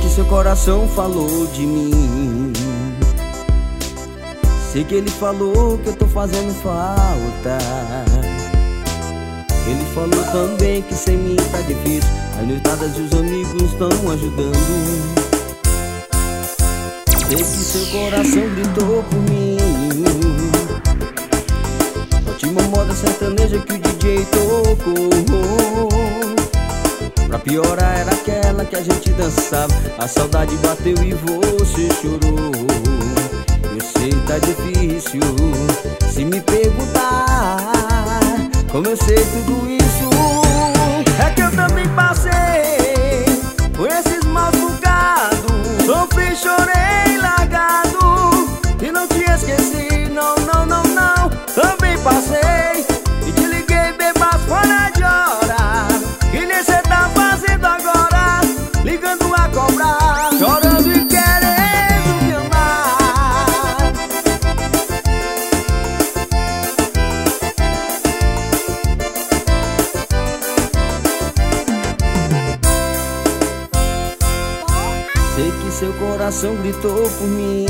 que seu coração falou de mim. Sei que ele falou que eu tô fazendo falta. Ele falou também que sem mim tá difícil. As noitadas e os amigos estão ajudando. Sei que seu coração gritou por mim. Última moda sertaneja que o DJ tocou. Pra piorar era aquela que a gente dançava. A saudade bateu e você chorou. Eu sei tá difícil se me perguntar como eu sei tudo isso. É que eu também passei por esses maus bocados. Sofri, chorei, largado e não te esqueci, não, não, não, não. Também passei e te liguei bebas fora de hora. Que nem cê tá fazendo agora, ligando a cobrar, chorando e querendo me amar. Sei que seu coração gritou por mim.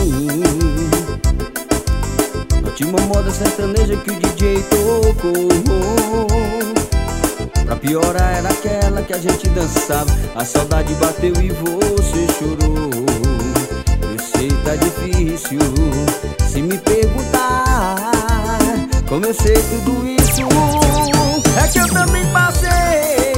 A última moda sertaneja que o DJ tocou. Pra piorar era aquela que a gente dançava. A saudade bateu e você chorou. Eu sei tá difícil se me perguntar como eu sei tudo isso. É que eu também passei